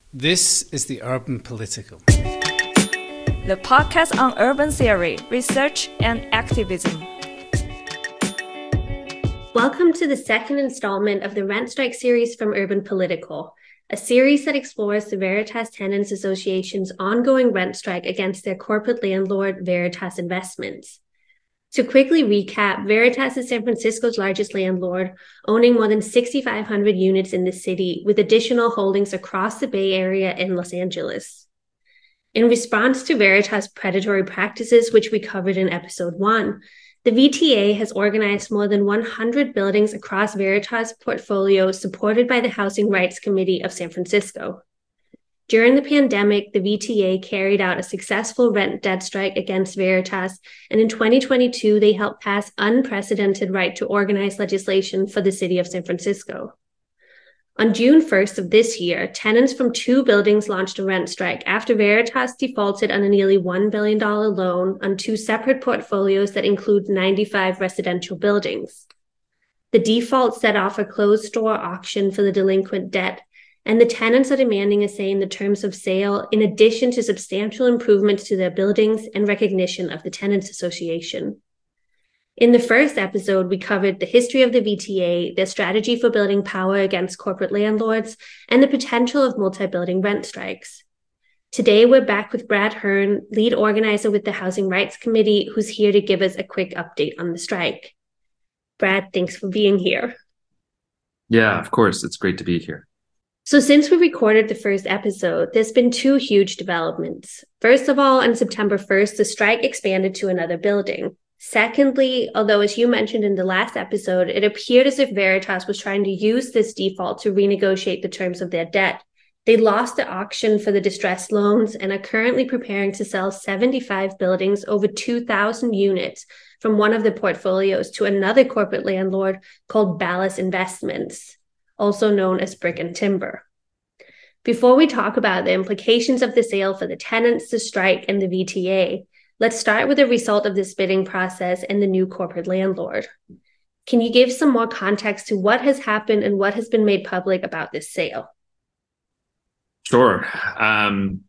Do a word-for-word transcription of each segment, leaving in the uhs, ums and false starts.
This is the Urban Political, the podcast on urban theory, research, and activism. Welcome to the second installment of the Rent Strike series from Urban Political, a series that explores the Veritas Tenants Association's ongoing rent strike against their corporate landlord, Veritas Investments. To quickly recap, Veritas is San Francisco's largest landlord, owning more than six thousand five hundred units in the city, with additional holdings across the Bay Area and Los Angeles. In response to Veritas' predatory practices, which we covered in episode one, the V T A has organized more than one hundred buildings across Veritas' portfolio supported by the Housing Rights Committee of San Francisco. During the pandemic, the V T A carried out a successful rent debt strike against Veritas, and in twenty twenty-two, they helped pass unprecedented right to organize legislation for the city of San Francisco. On June first of this year, tenants from two buildings launched a rent strike after Veritas defaulted on a nearly one billion dollars loan on two separate portfolios that include ninety-five residential buildings. The default set off a closed-door auction for the delinquent debt, and the tenants are demanding a say in the terms of sale, in addition to substantial improvements to their buildings and recognition of the Tenants Association. In the first episode, we covered the history of the V T A, their strategy for building power against corporate landlords, and the potential of multi-building rent strikes. Today, we're back with Brad Hearn, lead organizer with the Housing Rights Committee, who's here to give us a quick update on the strike. Brad, thanks for being here. Yeah, of course. It's great to be here. So since we recorded the first episode, there's been two huge developments. First of all, on September first, the strike expanded to another building. Secondly, although as you mentioned in the last episode, it appeared as if Veritas was trying to use this default to renegotiate the terms of their debt, they lost the auction for the distressed loans and are currently preparing to sell seventy-five buildings, over two thousand units, from one of the portfolios to another corporate landlord called Ballas Investments, also known as Brick and Timber. Before we talk about the implications of the sale for the tenants, the strike, and the V T A, let's start with the result of this bidding process and the new corporate landlord. Can you give some more context to what has happened and what has been made public about this sale? Sure. Um,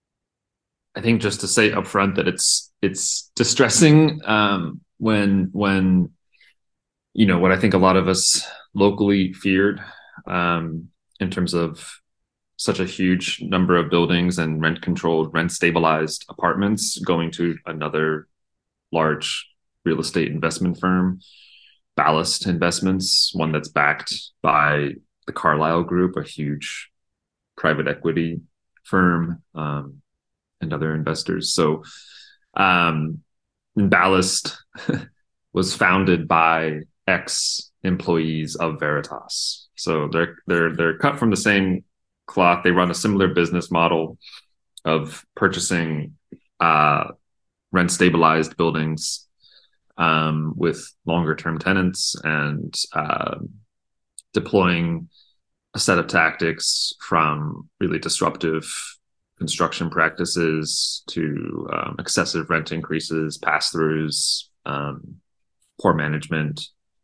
I think just to say upfront that it's it's distressing um, when when you know what I think a lot of us locally feared um, in terms of such a huge number of buildings and rent-controlled, rent-stabilized apartments going to another large real estate investment firm, Ballast Investments, one that's backed by the Carlyle Group, a huge private equity firm, um, and other investors. So um, Ballast was founded by ex-employees of Veritas. So they're they're they're cut from the same cloth. They run a similar business model of purchasing uh, rent-stabilized buildings um, with longer-term tenants and uh, deploying a set of tactics from really disruptive construction practices to um, excessive rent increases, pass-throughs, um, poor management,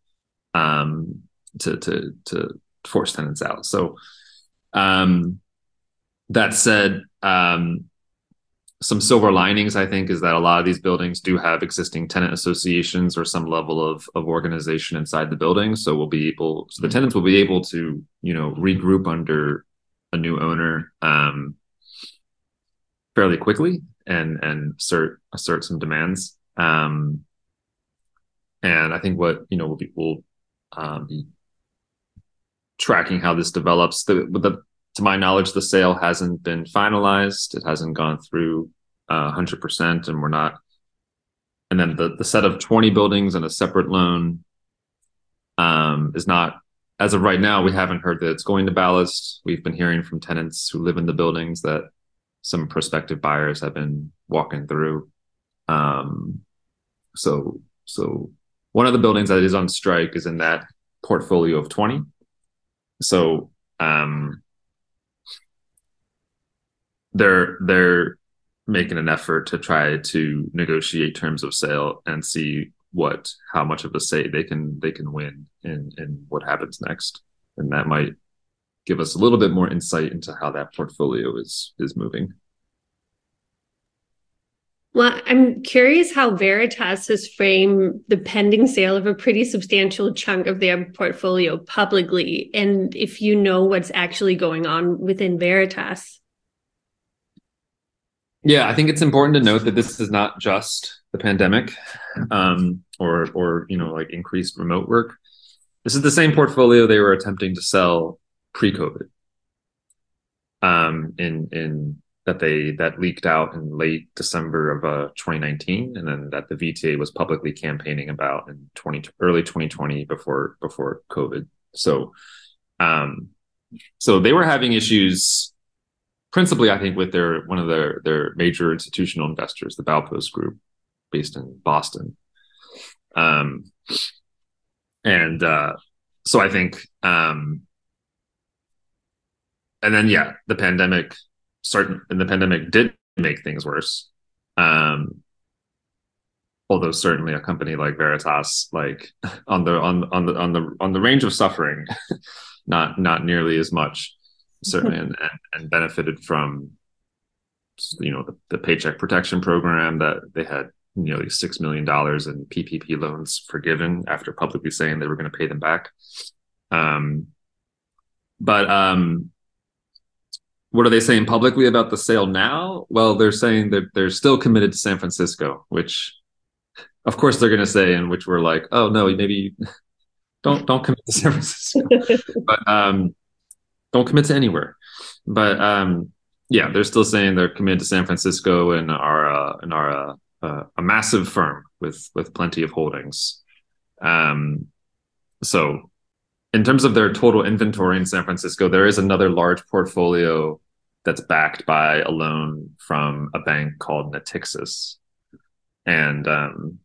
um, to to to force tenants out. So um, that said, um, some silver linings, I think, is that a lot of these buildings do have existing tenant associations or some level of of organization inside the building. So we'll be able, so the tenants will be able to, you know, regroup under a new owner um, fairly quickly and and assert assert some demands. Um, and I think what you know we'll be we'll um, be tracking how this develops. The, the, to my knowledge, the sale hasn't been finalized. It hasn't gone through uh, one hundred percent, and we're not. And then the, the set of twenty buildings and a separate loan um, is not, as of right now, we haven't heard that it's going to Ballast. We've been hearing from tenants who live in the buildings that some prospective buyers have been walking through. Um, so, so one of the buildings that is on strike is in that portfolio of twenty. So um, they're they're making an effort to try to negotiate terms of sale and see what how much of a say they can they can win in in what happens next, and that might give us a little bit more insight into how that portfolio is is moving. Well, I'm curious how Veritas has framed the pending sale of a pretty substantial chunk of their portfolio publicly, and if you know what's actually going on within Veritas. Yeah, I think it's important to note that this is not just the pandemic, um, or or you know like increased remote work. This is the same portfolio they were attempting to sell pre-COVID. Um, in in that they that leaked out in late December of uh, twenty nineteen, and then that the V T A was publicly campaigning about in twenty early twenty twenty before before COVID. So, um, so they were having issues, principally, I think, with their one of their their major institutional investors, the Baupost Group, based in Boston. Um, and uh, so I think, um, and then yeah, the pandemic. Certain and the pandemic did make things worse. Um, although certainly a company like Veritas, like on the on on the on the on the range of suffering, not not nearly as much, certainly, and, and, and benefited from, you know, the, the Paycheck Protection Program that they had nearly six million dollars in P P P loans forgiven after publicly saying they were going to pay them back. Um, but um. What are they saying publicly about the sale now? Well, they're saying that they're still committed to San Francisco, which, of course, they're going to say, and which we're like, oh no, maybe don't don't commit to San Francisco, but um, don't commit to anywhere. But um, yeah, they're still saying they're committed to San Francisco and are uh, and are uh, uh, a massive firm with with plenty of holdings. Um, so. In terms of their total inventory in San Francisco, there is another large portfolio that's backed by a loan from a bank called Natixis. And um,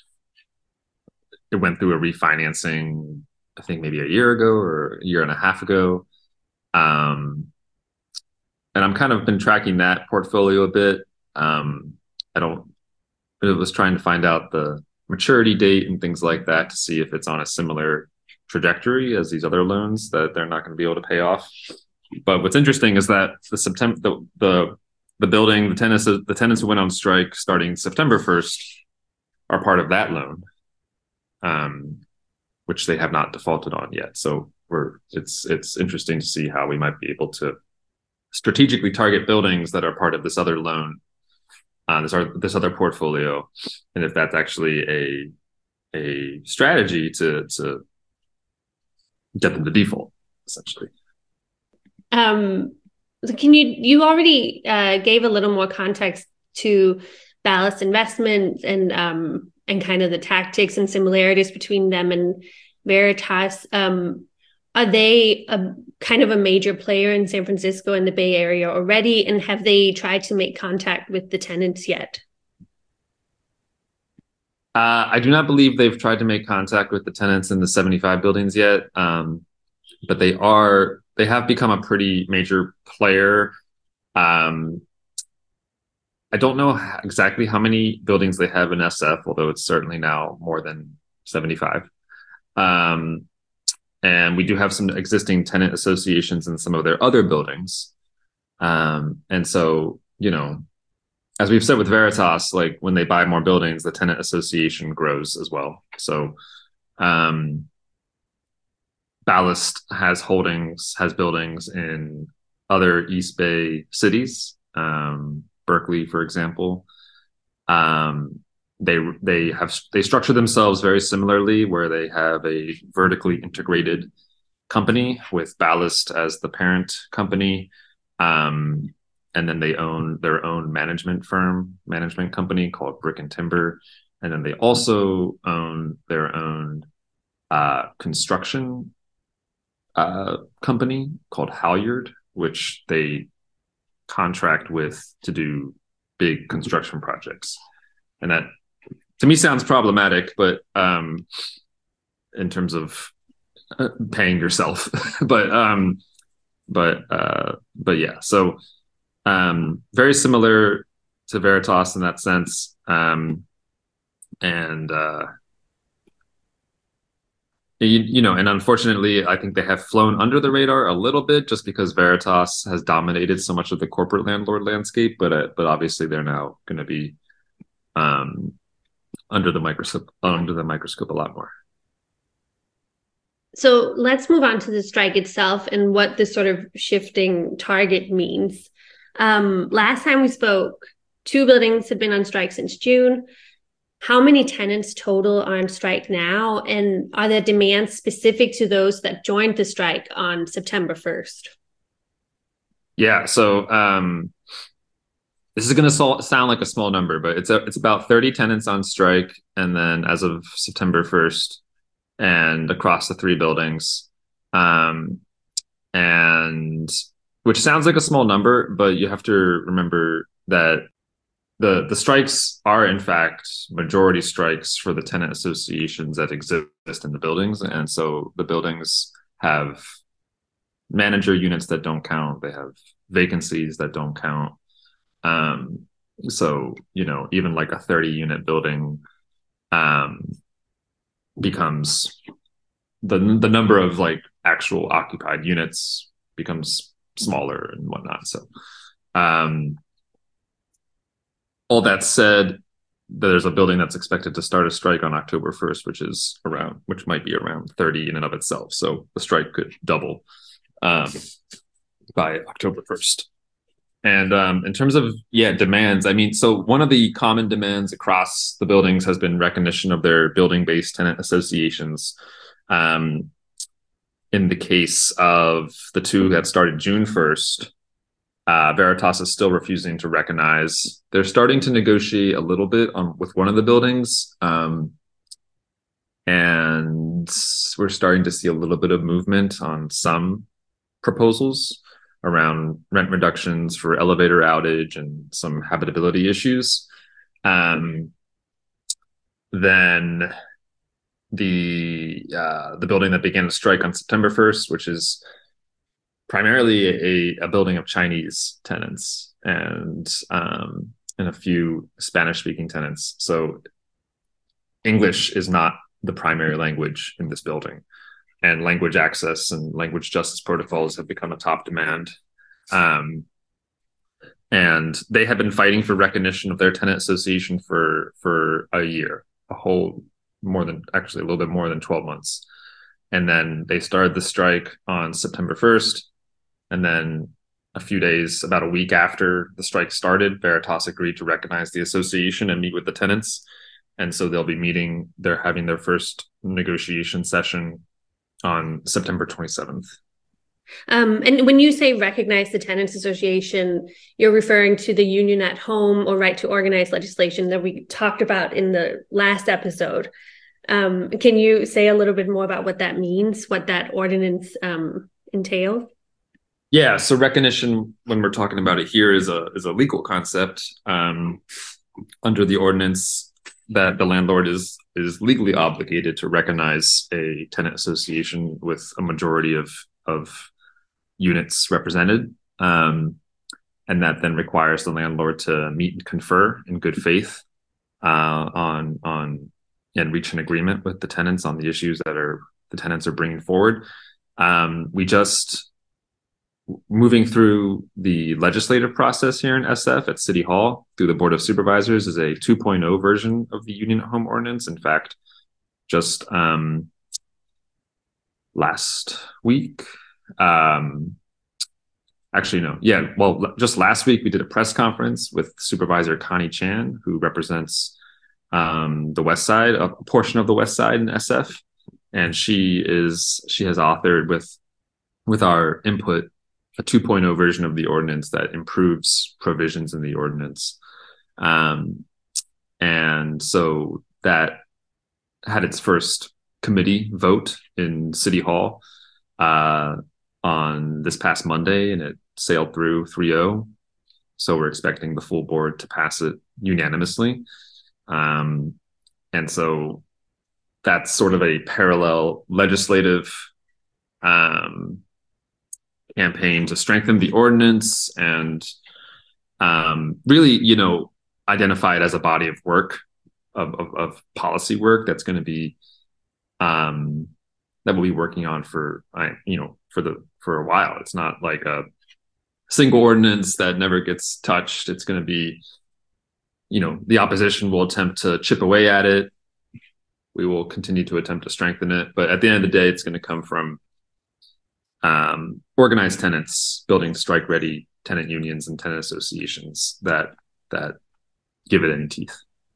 it went through a refinancing, I think maybe a year ago or a year and a half ago. Um, and I'm kind of been tracking that portfolio a bit. Um, I don't, I was trying to find out the maturity date and things like that to see if it's on a similar trajectory as these other loans that they're not going to be able to pay off. But what's interesting is that the September the the, the building the tenants the tenants who went on strike starting September first are part of that loan, um, which they have not defaulted on yet. So we're it's it's interesting to see how we might be able to strategically target buildings that are part of this other loan, uh, this are this other portfolio, and if that's actually a a strategy to to get them to default, essentially. Um, so can you, you already uh, gave a little more context to Ballast Investments and um, and kind of the tactics and similarities between them and Veritas. Um, are they a kind of a major player in San Francisco and the Bay Area already? And have they tried to make contact with the tenants yet? Uh, I do not believe they've tried to make contact with the tenants in the seventy-five buildings yet, um, but they are they have become a pretty major player. Um, I don't know exactly how many buildings they have in S F, although it's certainly now more than seventy-five. Um, and we do have some existing tenant associations in some of their other buildings. Um, and so, you know, as we've said with Veritas, like when they buy more buildings, the tenant association grows as well. So um, Ballast has holdings, has buildings in other East Bay cities, um, Berkeley, for example. Um, they they have they structure themselves very similarly, where they have a vertically integrated company with Ballast as the parent company. Um, And then they own their own management firm, management company called Brick and Timber. And then they also own their own uh, construction uh, company called Halyard, which they contract with to do big construction projects. And that, to me, sounds problematic, but um, in terms of uh, paying yourself. but um, but uh, but yeah, so. Um, very similar to Veritas in that sense. Um, and uh, You, you know, and unfortunately, I think they have flown under the radar a little bit just because Veritas has dominated so much of the corporate landlord landscape. But uh, but obviously, they're now going to be um, under the microscope under the microscope a lot more. So let's move on to the strike itself and what this sort of shifting target means. Um, last time we spoke, two buildings had been on strike since June. How many tenants total are on strike now? And are there demands specific to those that joined the strike on September first? Yeah, so um, this is going to so- sound like a small number, but it's a, it's about thirty tenants on strike. And then as of September first, and across the three buildings, um, and which sounds like a small number, but you have to remember that The the strikes are, in fact, majority strikes for the tenant associations that exist in the buildings. And so the buildings have manager units that don't count. They have vacancies that don't count. Um, so, you know, even like a thirty unit building um, becomes the the number of like actual occupied units becomes smaller and whatnot. So, um, all that said, there's a building that's expected to start a strike on October first, which is around, which might be around thirty in and of itself. So the strike could double um, by October first. And um, in terms of, yeah, demands, I mean, so one of the common demands across the buildings has been recognition of their building-based tenant associations. Um, in the case of the two that started June first, Uh, Veritas is still refusing to recognize. They're starting to negotiate a little bit on with one of the buildings, um, and we're starting to see a little bit of movement on some proposals around rent reductions for elevator outage and some habitability issues. Um, then the uh, the building that began to strike on September first, which is primarily a, a building of Chinese tenants and um, and a few Spanish-speaking tenants. So English is not the primary language in this building, and language access and language justice protocols have become a top demand. Um, and they have been fighting for recognition of their tenant association for for a year, a whole more than actually a little bit more than twelve months. And then they started the strike on September first. And then a few days, about a week after the strike started, Veritas agreed to recognize the association and meet with the tenants. And so they'll be meeting, they're having their first negotiation session on September twenty-seventh. Um, and when you say recognize the tenants association, you're referring to the union at home or right to organize legislation that we talked about in the last episode. Um, can you say a little bit more about what that means, what that ordinance um, entails? Yeah, so recognition, when we're talking about it here, is a is a legal concept. Um, under the ordinance, that the landlord is is legally obligated to recognize a tenant association with a majority of of units represented, um, and that then requires the landlord to meet and confer in good faith uh, on on and reach an agreement with the tenants on the issues that are the tenants are bringing forward. Um, we just moving through the legislative process here in S F at City Hall through the Board of Supervisors is a two point oh version of the Union at Home Ordinance. In fact, just um, last week, um, actually, no, yeah, well, just last week we did a press conference with Supervisor Connie Chan, who represents um, the West Side, a portion of the West Side in S F. And she is, she has authored with, with our input a two point oh version of the ordinance that improves provisions in the ordinance. Um, and so that had its first committee vote in City Hall uh, on this past Monday, and it sailed through three oh. So we're expecting the full board to pass it unanimously. Um, and so that's sort of a parallel legislative um, campaign to strengthen the ordinance and um, really, you know, identify it as a body of work, of, of, of policy work that's going to be um, that we'll be working on for, I you know, for the for a while. It's not like a single ordinance that never gets touched. It's going to be, you know, the opposition will attempt to chip away at it. We will continue to attempt to strengthen it, but at the end of the day, it's going to come from um, organized tenants building strike-ready tenant unions and tenant associations that that give it any teeth.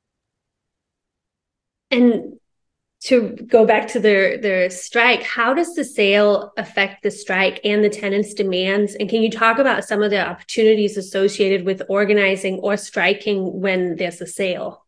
And to go back to the, the strike, how does the sale affect the strike and the tenants' demands? And can you talk about some of the opportunities associated with organizing or striking when there's a sale?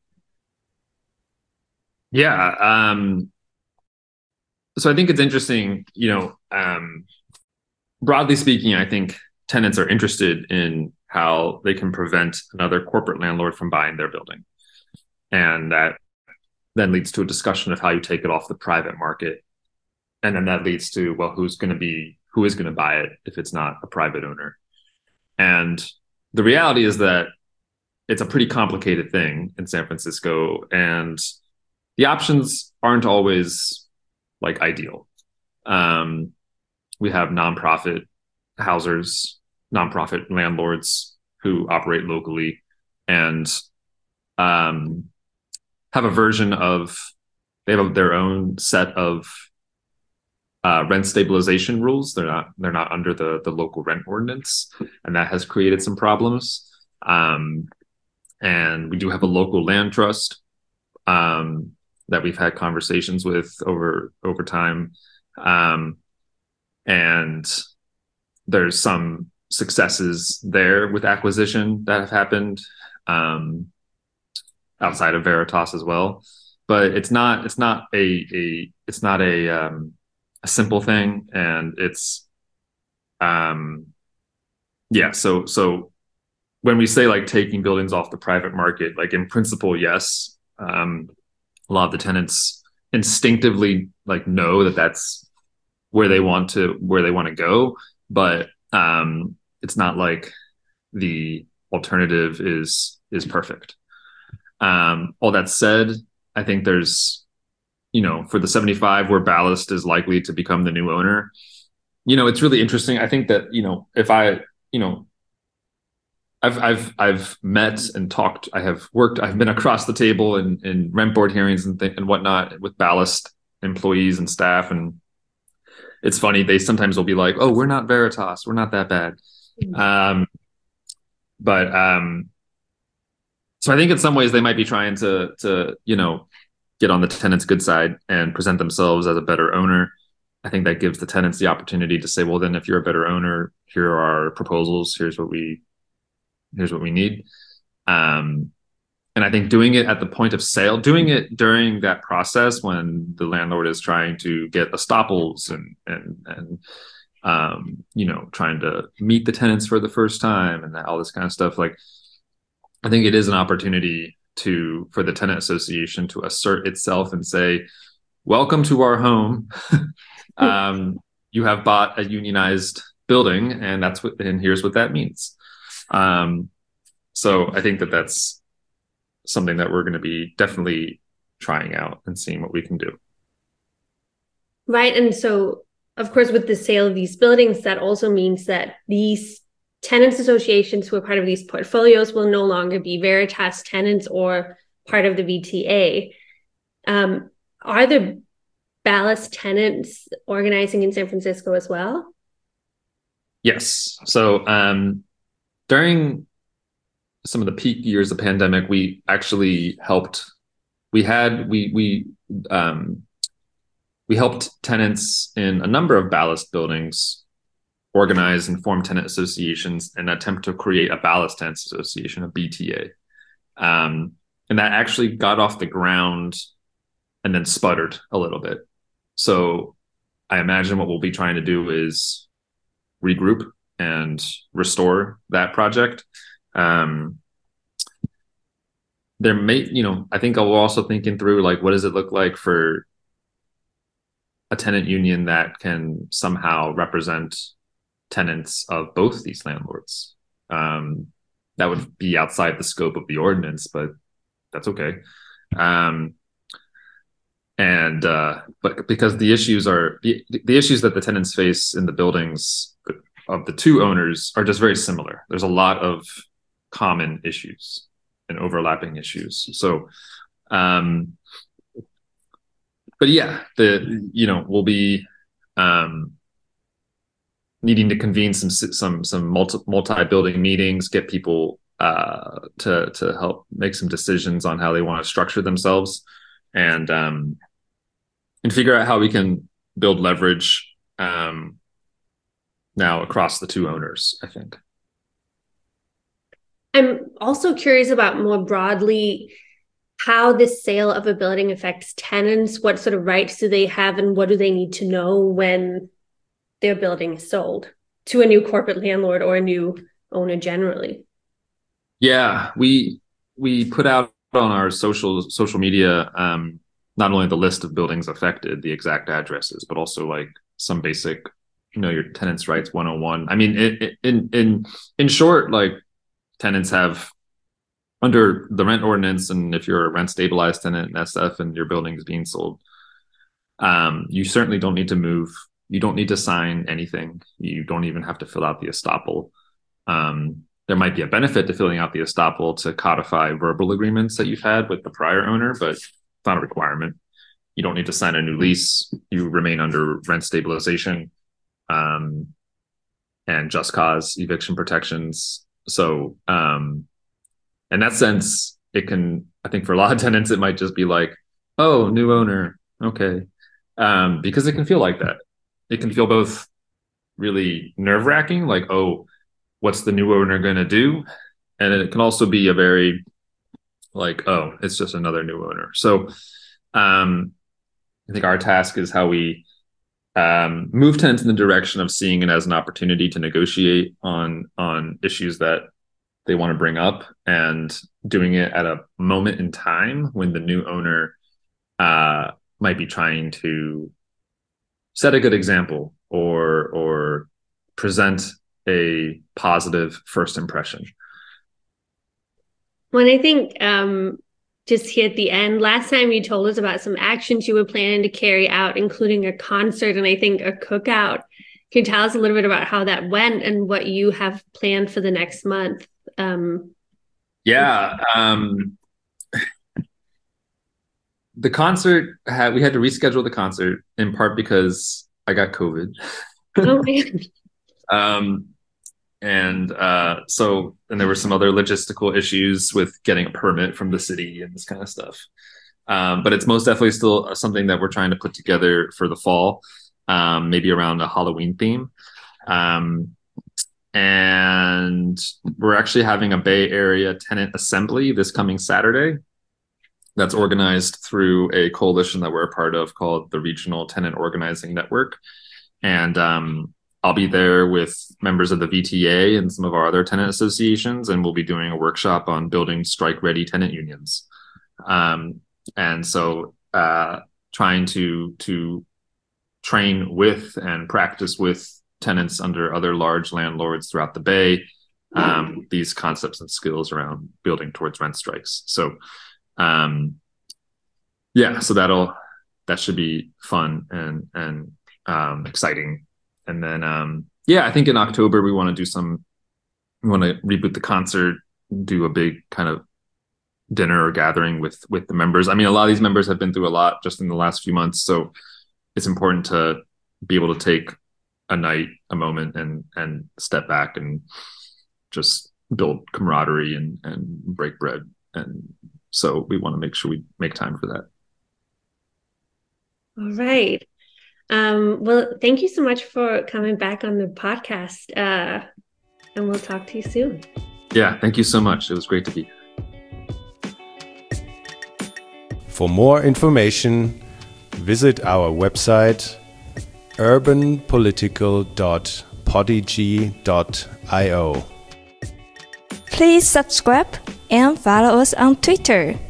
Yeah. Um, so I think it's interesting, you know, um, broadly speaking, I think tenants are interested in how they can prevent another corporate landlord from buying their building. And that then leads to a discussion of how you take it off the private market. And then that leads to, well, who's going to be, who is going to buy it if it's not a private owner? And the reality is that it's a pretty complicated thing in San Francisco, and the options aren't always like ideal. Um, we have nonprofit housers, nonprofit landlords who operate locally and um, have a version of, they have their own set of uh, rent stabilization rules. They're not, they're not under the, the local rent ordinance, and that has created some problems. Um, and we do have a local land trust um, that we've had conversations with over, over time. Um, and there's some successes there with acquisition that have happened um, outside of Veritas as well. But it's not, it's not a, a it's not a, um, a simple thing. And it's, um, yeah. So, so when we say like taking buildings off the private market, like in principle, yes. Um, a lot of the tenants instinctively like know that that's where they want to, where they want to go. But um, it's not like the alternative is, is perfect. Um, all that said, I think there's, you know, for the seventy-five where Ballast is likely to become the new owner, you know, it's really interesting. I think that, you know, if I, you know, I've, I've, I've met and talked, I have worked, I've been across the table in, in rent board hearings and th- and whatnot with Ballast employees and staff. And it's funny, they sometimes will be like, oh, we're not Veritas, we're not that bad. Mm-hmm. Um, but, um, so I think in some ways they might be trying to, to, you know, get on the tenant's good side and present themselves as a better owner. I think that gives the tenants the opportunity to say, well, then if you're a better owner, here are our proposals. Here's what we, here's what we need. Um, and I think doing it at the point of sale, doing it during that process when the landlord is trying to get estoppels and, and, and, um, you know, trying to meet the tenants for the first time and all this kind of stuff. Like, I think it is an opportunity to, for the tenant association to assert itself and say, welcome to our home. um, you have bought a unionized building, and that's what, and here's what that means. Um, so I think that that's something that we're going to be definitely trying out and seeing what we can do. Right. And so, of course, with the sale of these buildings, that also means that these tenants associations who are part of these portfolios will no longer be Veritas tenants or part of the V T A. Um, are the Ballast tenants organizing in San Francisco as well? Yes. So um, during some of the peak years of the pandemic, we actually helped. We had we we um, we helped tenants in a number of Ballast buildings organize and form tenant associations and attempt to create a Ballast Tenants Association, a B T A. Um, and that actually got off the ground and then sputtered a little bit. So I imagine what we'll be trying to do is regroup and restore that project. Um, there may, you know, I think I will also thinking through, like, what does it look like for a tenant union that can somehow represent tenants of both these landlords. Um, that would be outside the scope of the ordinance, but that's okay. Um, and uh, but because the issues are the, the issues that the tenants face in the buildings of the two owners are just very similar. There's a lot of common issues and overlapping issues. So, um, but yeah, the you know we'll be um, needing to convene some some some multi multi building meetings, get people uh, to to help make some decisions on how they want to structure themselves, and um, and figure out how we can build leverage um, now across the two owners, I think. I'm also curious about more broadly how this sale of a building affects tenants. What sort of rights do they have, and what do they need to know when their building is sold to a new corporate landlord or a new owner generally? Yeah, we we put out on our social social media um, not only the list of buildings affected, the exact addresses, but also like some basic, you know, your tenants' rights one oh one. I mean, it, in in in short, like tenants have under the rent ordinance, and if you're a rent stabilized tenant in S F and your building is being sold, um, you certainly don't need to move. You don't need to sign anything. You don't even have to fill out the estoppel. Um, there might be a benefit to filling out the estoppel to codify verbal agreements that you've had with the prior owner, but it's not a requirement. You don't need to sign a new lease. You remain under rent stabilization um, and just cause eviction protections. So um, in that sense, it can, I think for a lot of tenants, it might just be like, oh, new owner. Okay. Um, because it can feel like that. It can feel both really nerve wracking, like, oh, what's the new owner going to do? And it can also be a very like, oh, it's just another new owner. So um, I think our task is how we um, move tenants in the direction of seeing it as an opportunity to negotiate on, on issues that they want to bring up, and doing it at a moment in time when the new owner uh, might be trying to set a good example or or present a positive first impression. When I think um, just here at the end, last time you told us about some actions you were planning to carry out, including a concert and I think a cookout. Can you tell us a little bit about how that went and what you have planned for the next month? Um, yeah. Um, the concert, had, we had to reschedule the concert in part because I got COVID. Oh my God. um, and uh, so, and there were some other logistical issues with getting a permit from the city and this kind of stuff. Um, but it's most definitely still something that we're trying to put together for the fall, um, maybe around a Halloween theme. Um, and we're actually having a Bay Area tenant assembly this coming Saturday. That's organized through a coalition that we're a part of called the Regional Tenant Organizing Network. And um, I'll be there with members of the V T A and some of our other tenant associations, and we'll be doing a workshop on building strike-ready tenant unions. Um, and so uh, trying to, to train with and practice with tenants under other large landlords throughout the Bay, um, these concepts and skills around building towards rent strikes. So um, yeah, so that'll, that should be fun and, and um, exciting. And then, um, yeah, I think in October, we want to do some, we want to reboot the concert, do a big kind of dinner or gathering with, with the members. I mean, a lot of these members have been through a lot just in the last few months. So it's important to be able to take a night, a moment, and, and step back and just build camaraderie and, and break bread. And so we want to make sure we make time for that. All right. Um, well, thank you so much for coming back on the podcast. Uh, and we'll talk to you soon. Yeah, thank you so much. It was great to be here. For more information, visit our website urban political dot podigy dot io. Please subscribe and follow us on Twitter.